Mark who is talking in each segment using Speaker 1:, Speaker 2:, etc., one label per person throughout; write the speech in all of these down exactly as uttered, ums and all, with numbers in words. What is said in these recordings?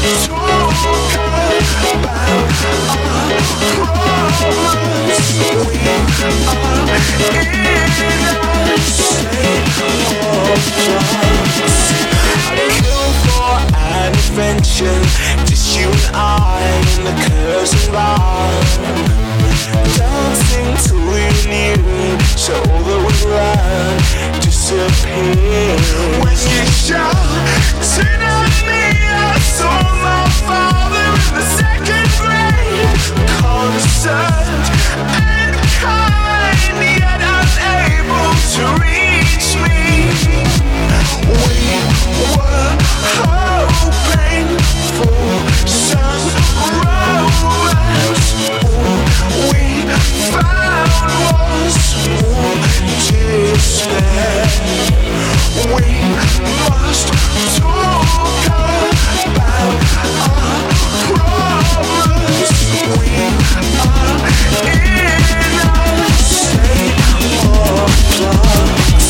Speaker 1: Just you and I in the curves and bars, dancing till we knew, so that we run, disappear. When you shouted at me, I saw my father in the second grade, concerned and kind, yet unable to reach me. We were hoping for some romance. All we found was more despair. We must talk about our problems. We are in a state of flux.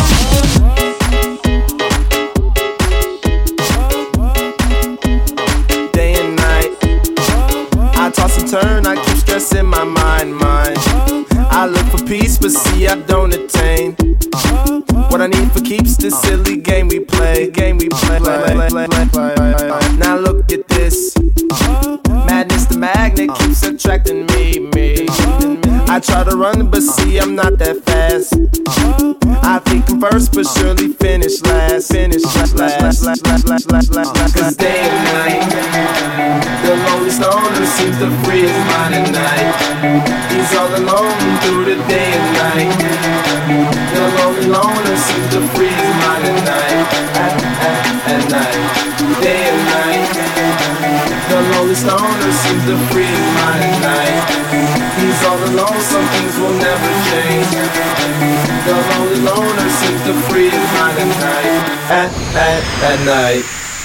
Speaker 2: Turn, I keep stressing my mind, mind. I look for peace, but see I don't attain. What I need for keeps this silly game we play. Game we play. Now look at this. Madness, the magnet keeps attracting me, me. I try to run, but see I'm not that fast. I think I'm first, but surely finish last. Finish last, last, last, last, last, last, last. Cause day and night, the lonely stoner seems to free his mind at night. He's all alone through the day and night. The lonely loner seems to free his mind at night. At, at, at night, day and night. The lonely stoner seems to free his mind at night. He's all alone, some things will never change. The lonely loner seems to free his mind at night. At, at, at night.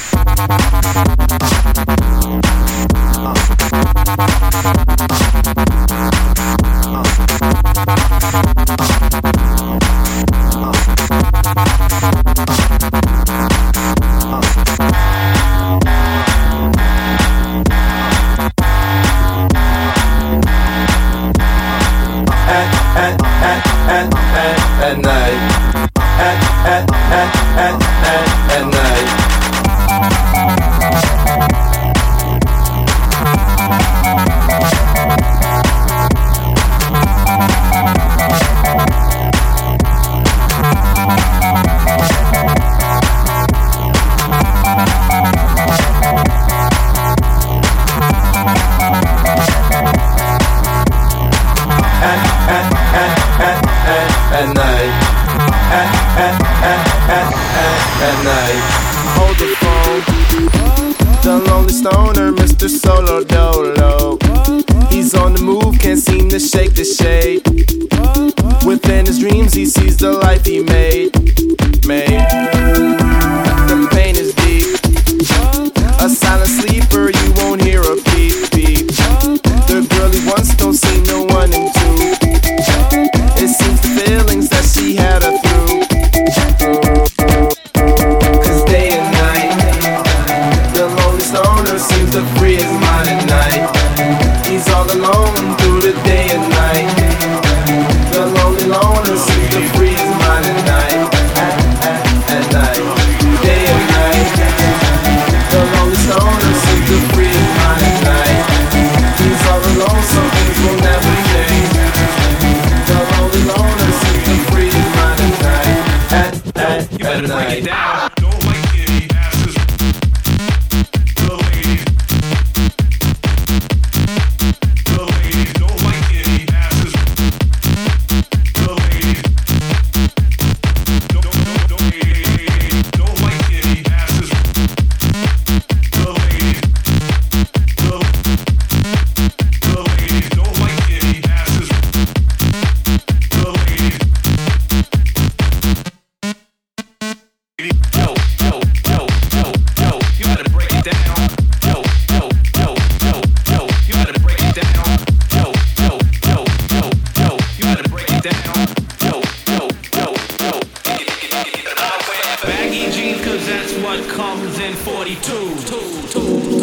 Speaker 2: At night, at, at, at, at, at, at night. At night, at, at, at, at, at, at night. Hold the phone. The lonely stoner, Mister Solo Dolo. He's on the move, can't seem to shake the shade. Within his dreams, he sees the life he made. Made. The pain is deep. A silent sleeper, you won't hear a beep, beep. The girl he wants don't seem to want him to. It seems the feelings that she had her through. Cause day and night, the lonely stoner seems to free his mind at night. He's all alone through the day and night. The lonely loner seems to free his mind at night. At, at, at night, day and night. The lonely stoner seems to free his mind at night. He's all alone, some things will never change. The lonely loner seems to free his mind at night. At, at, you better at break night. It down. Don't like any asses. The ladies. The ladies don't like any asses. The ladies. Don't, don't, don't, don't like any asses. The ladies. The, the ladies don't like any asses. The ladies. Yo, yo, yo, yo, yo, you better break it down. Yo, yo, yo, yo, yo, you better break it down. Yo, yo, yo, yo, yo, you better break it down. Yo, yo, yo, yo. Baggy jeans, cause that's what comes in forty-two. Two, two, two.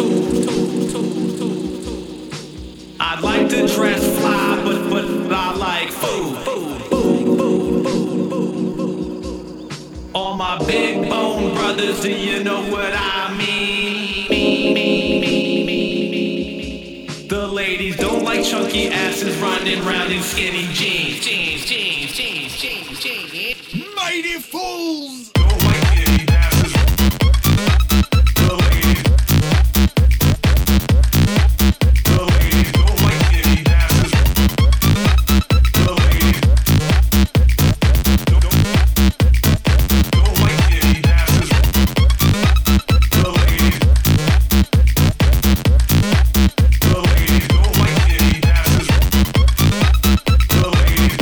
Speaker 3: to dress fly, but but I like food. food, food, food, food, food. All my big bone brothers, do you know what I mean? Me, me, me, me, me. The ladies don't like chunky asses running around in skinny jeans. Jeans, jeans, jeans, jeans, jeans. Mighty fools! Don't like skinny asses. The ladies. The ladies don't like skinny asses. The ladies. Don't, don't, don't like skinny asses. The ladies. The ladies don't like skinny asses. The ladies.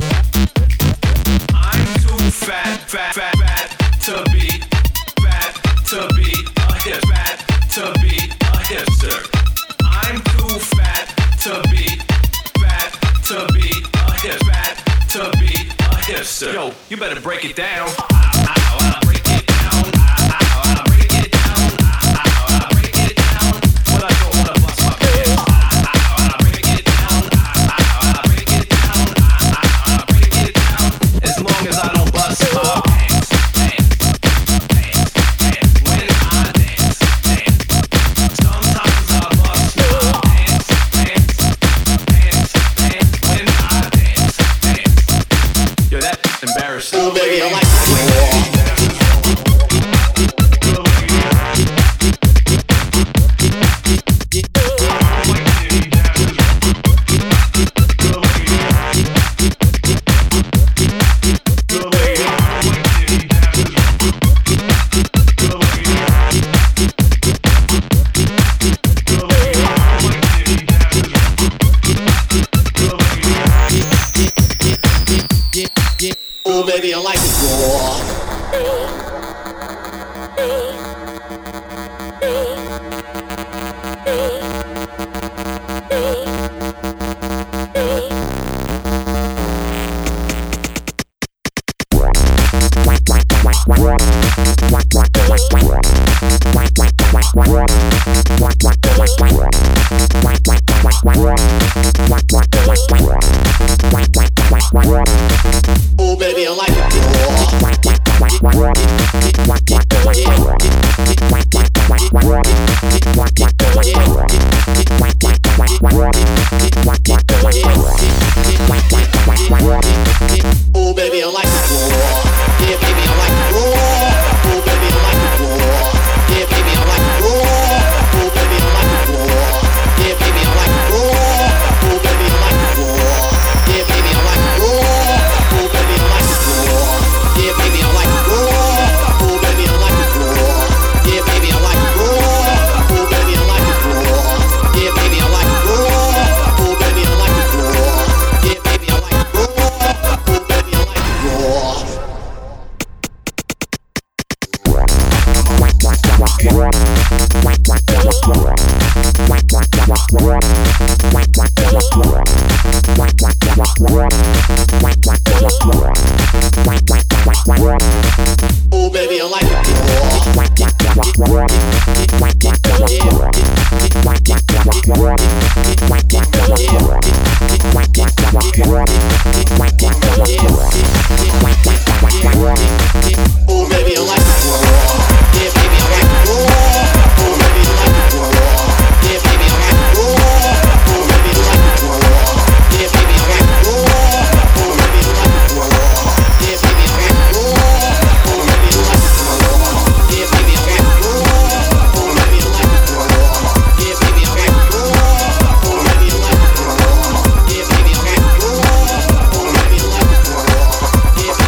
Speaker 3: I'm too fat, fat, fat, fat to be, fat to be a hip, fat to be a hipster. I'm too fat to be, fat to be a hip, fat to be a hipster. Yo, you better break it down. Break it down. Break it down. Break it down. When I don't wanna bust my pants. Break it down. Break it down. Break it down. As long as I don't bust my pants. Pants, pants, pants. When I dance, dance. Sometimes I bust my pants, pants, pants, pants. When I dance, dance. Yo, that's embarrassing.
Speaker 4: Oh, baby, I like it. Oh, baby, I like it raw. Oh, baby, I like it raw. Oh, baby, I like it raw. Yeah, baby, I like it raw. Oh, baby, I like it raw. Yeah, baby, I like it raw. Oh, baby, I like it raw. Yeah, baby, I like it raw. Oh, baby, I like it raw. Yeah, baby, I like it raw. Oh, baby, I like it raw. Yeah, baby, I like it raw. Oh, baby, I like it raw. Yeah, baby, I like it raw. Oh, baby, I like it raw. Yeah, baby, I like it raw. Oh, baby, I like it raw. Yeah, baby, I like it raw. Oh, baby, I like it raw. Oh, baby, I like it raw. Oh, baby, I like it raw. Yeah, baby, I like it raw. Oh, baby, I like it raw. Yeah, baby, I like it raw. Oh, baby, I like it raw. Yeah, baby, I like it raw. Oh, baby, I like it raw. Yeah, baby, I like it raw. Oh, baby, I like it raw. Yeah, baby, I like it raw. Oh, baby, I like it raw. Yeah, baby, I like it raw. Oh, baby, I like it raw. Yeah, baby, I like it raw. Oh, baby, I like it raw. Yeah, baby,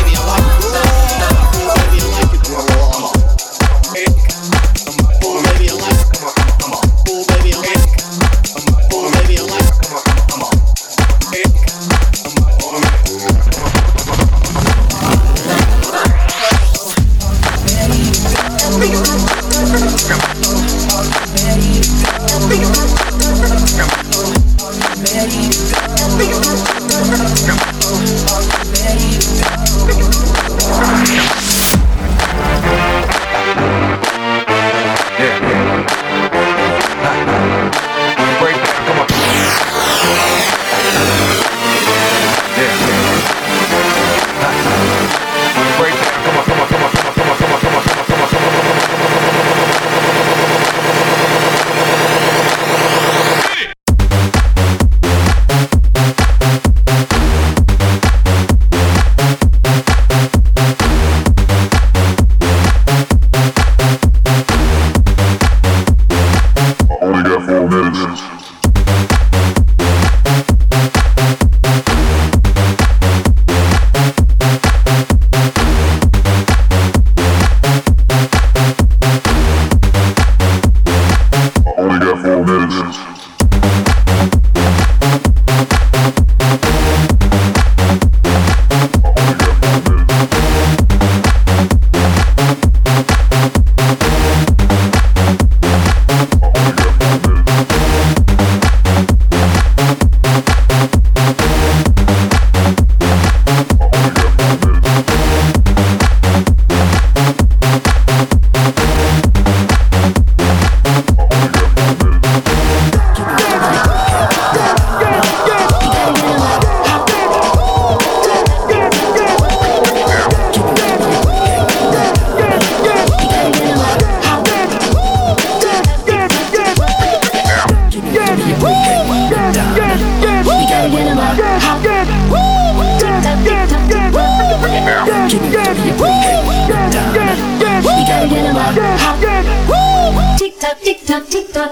Speaker 5: tock, tick tock, tick tock.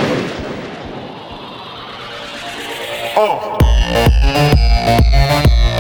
Speaker 1: Oh.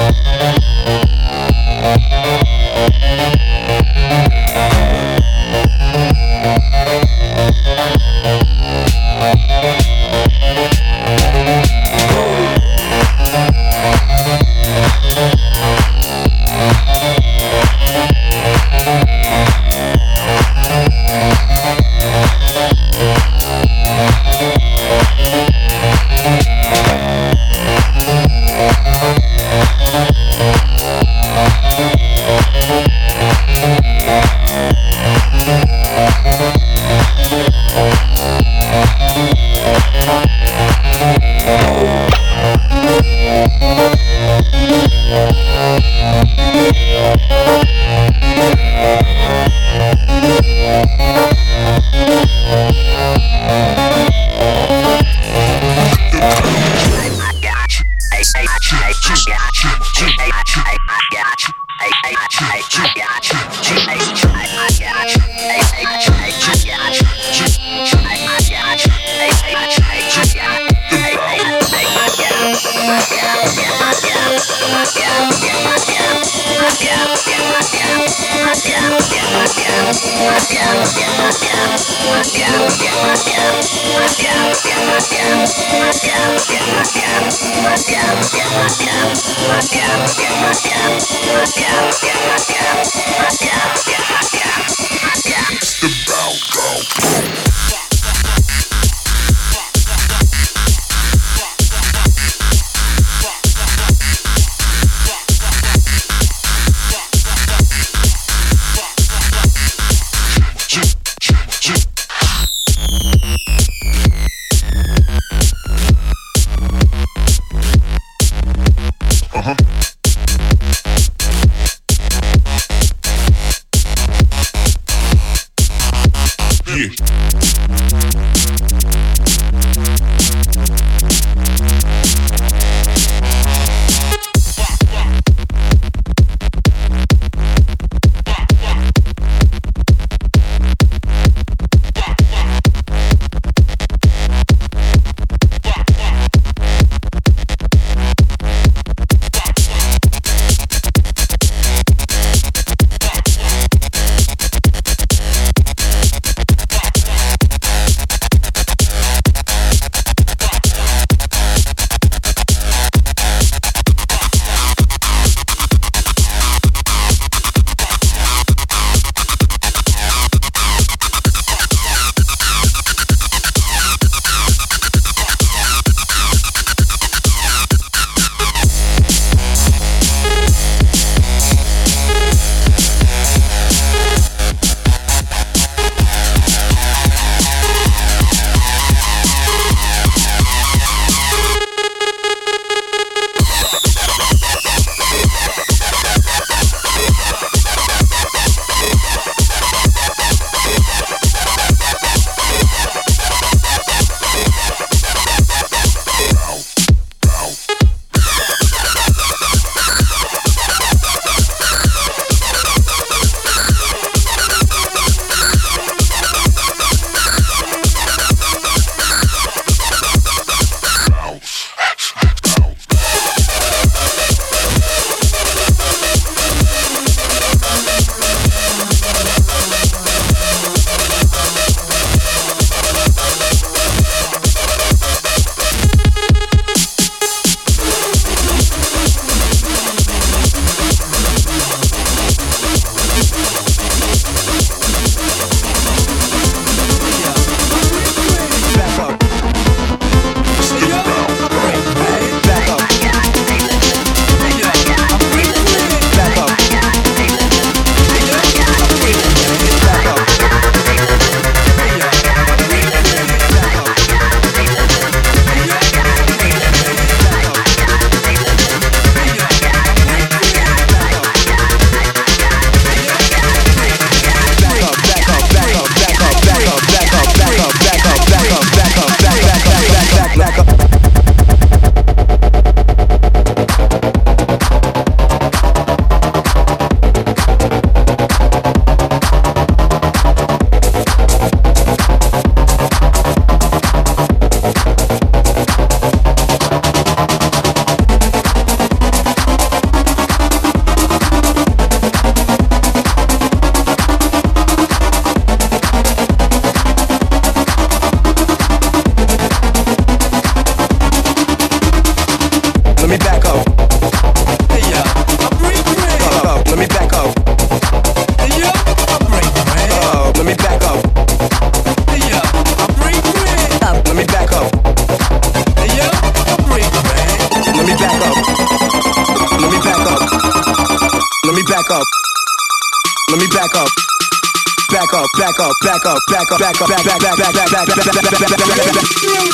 Speaker 2: back up, back up, back up, back up, back back back back back back back back back back back.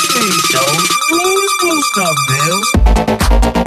Speaker 5: Don't stop, Bills.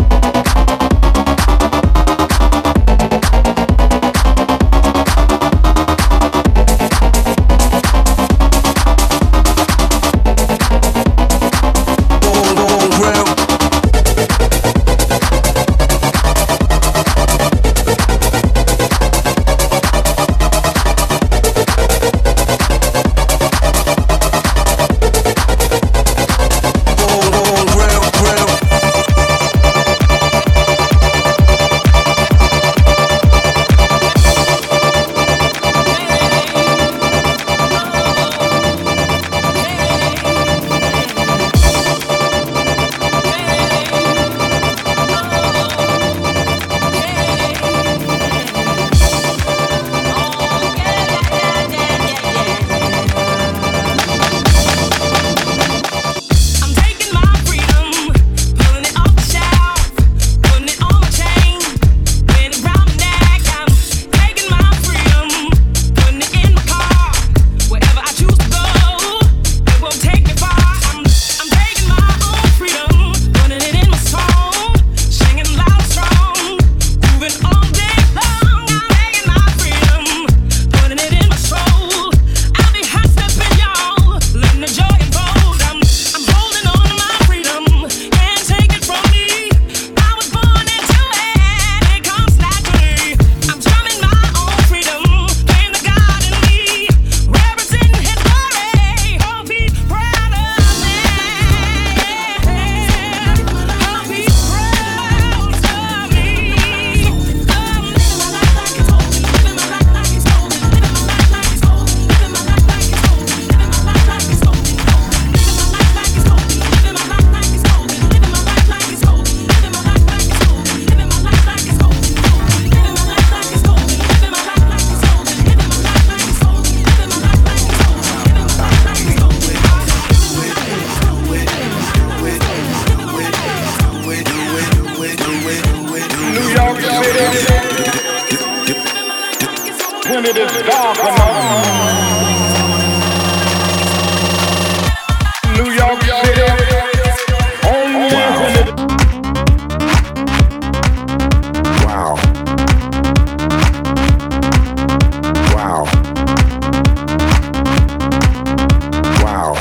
Speaker 6: York City, when it is dark enough. New York City, only when it
Speaker 2: Wow. Wow. Wow.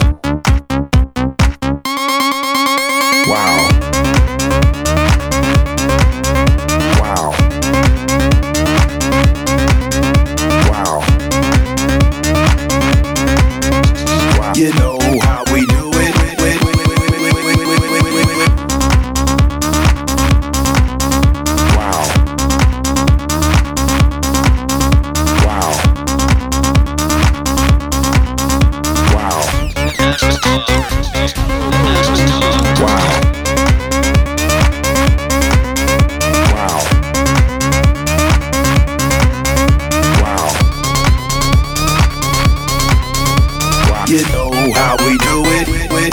Speaker 2: Wow. Wow. Wow. Wow. You know how we do it. Wow. Wow. Wow. Wow. Wow. Wow. Wow. You know how we do it.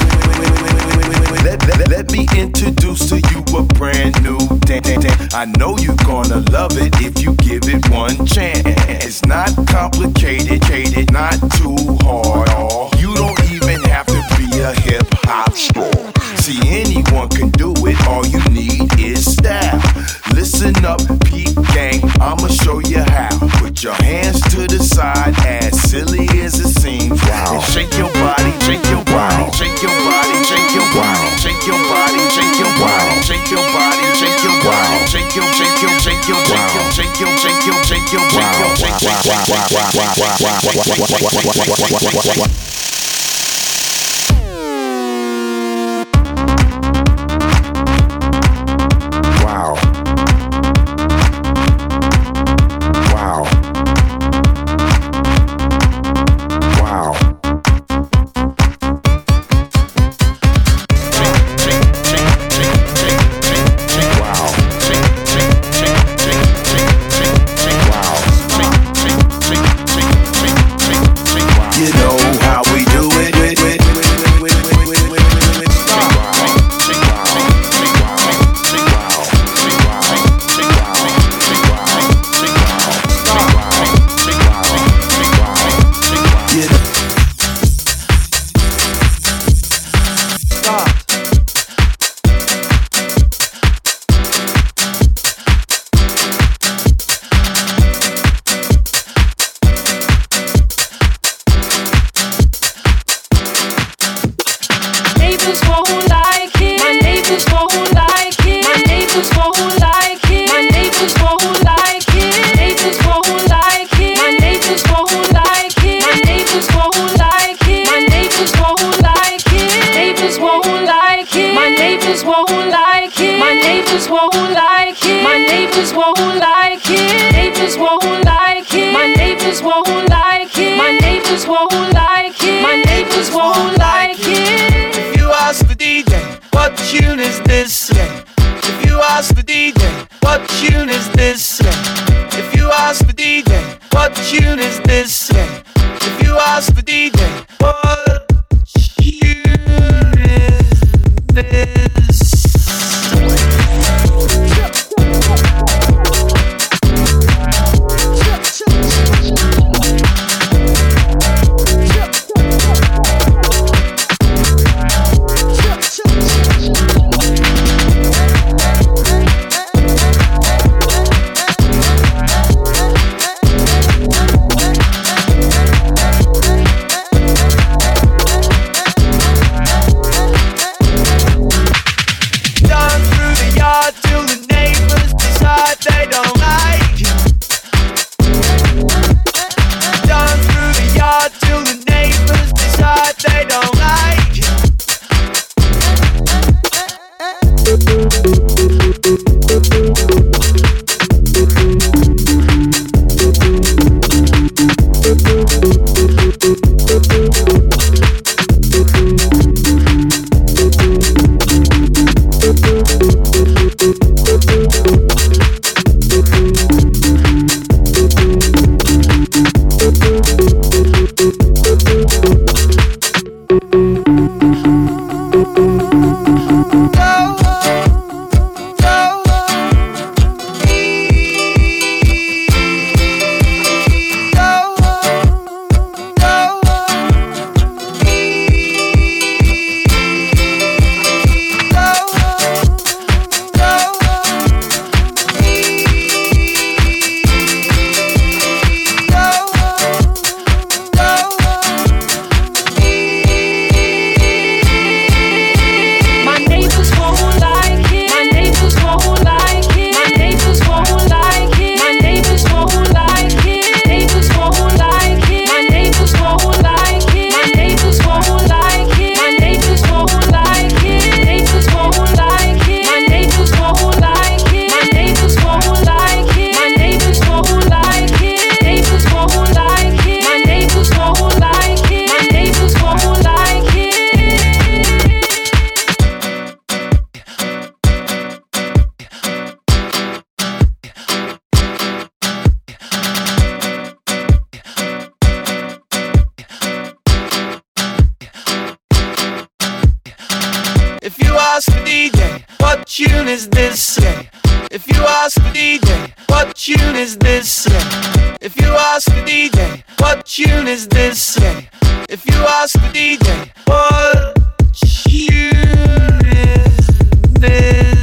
Speaker 2: Let, let, let me introduce to you a brand new dance. I know you're gonna love it if you give it one chance. It's not complicated, not too hard. You don't even have to be a hip hop star. See, anyone can do it, all you need is style. Listen up, peep gang, I'ma show you how. Put your hands to the side, as silly as it seems. Wow. And shake your body, shake your body, wow. Shake your body, shake your body, wow. Shake your body, shake your body, wow. Shake your body, shake your body, wow. Shake your, shake your, shake your, wow. Shake your, shake your, shake your, shake your, shake your, shake your, shake your. Wow. Wow. Wow. You know how we do it.
Speaker 7: Neighbors won't like it. My neighbors won't like it. My neighbors won't like it. My neighbors won't like it. Neighbors won't like it. My neighbors won't like it. My neighbors won't like it. My neighbors won't like it. Neighbors won't like it. My neighbors won't like it. My neighbors won't like it. My neighbors won't like it. Neighbors won't like it. My neighbors won't like it. My neighbors won't like it. My neighbors won't like it.
Speaker 8: If you ask the D J, what tune is this? If you ask the D J, what tune is this? If you ask the D J, what tune is this? If you ask the D J, what tune is this? is this? Yeah. If you ask the D J, what tune is this? Yeah. If you ask the D J, what tune is this? Yeah. If you ask the D J, what tune is this?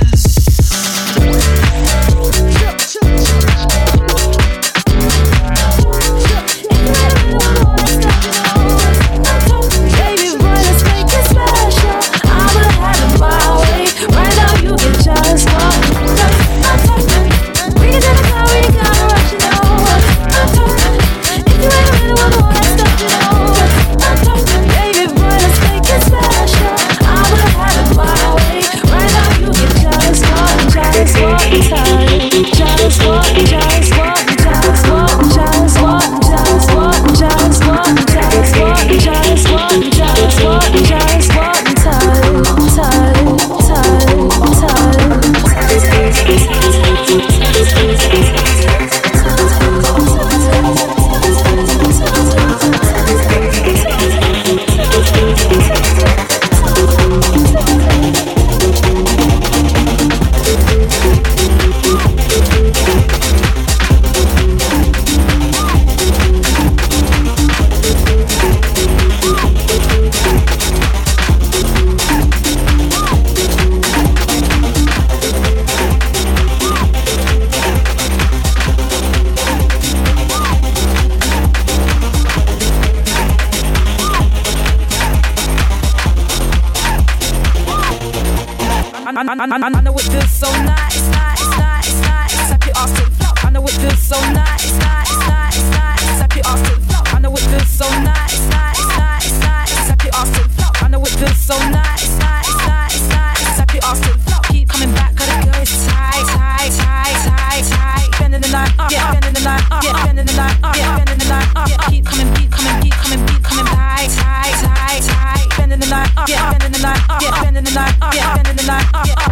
Speaker 9: I know it feels so nice, nice, nice, nice. Slap your ass to the floor. I know it feels so nice, nice, nice, nice. Slap your ass to the floor. I know it feels so nice, nice, nice, nice. Slap your ass to the floor. I know it feels so nice, nice, nice, nice. Slap your ass to the floor. Keep coming back, 'cause the girl is tight, tight, tight, tight, tight. Bending the night up, yeah, bending the night up, yeah, bending the night up, yeah, bending the night up, yeah. Keep coming, keep coming, keep coming, keep coming, tight, tight, tight, tight. Bending the night up, yeah, bending the night up, yeah, bending the night up, yeah, bending the night up, yeah.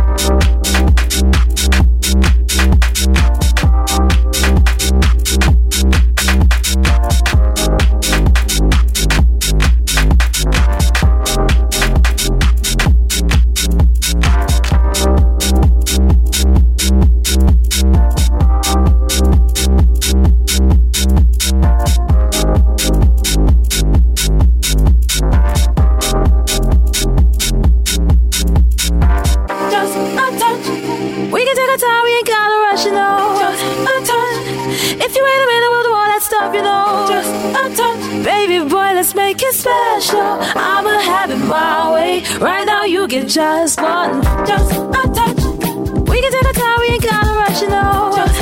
Speaker 9: Special, I'ma have it my way. Right now you get just one, just a touch. We can take our time, we ain't gotta rush, you know. Just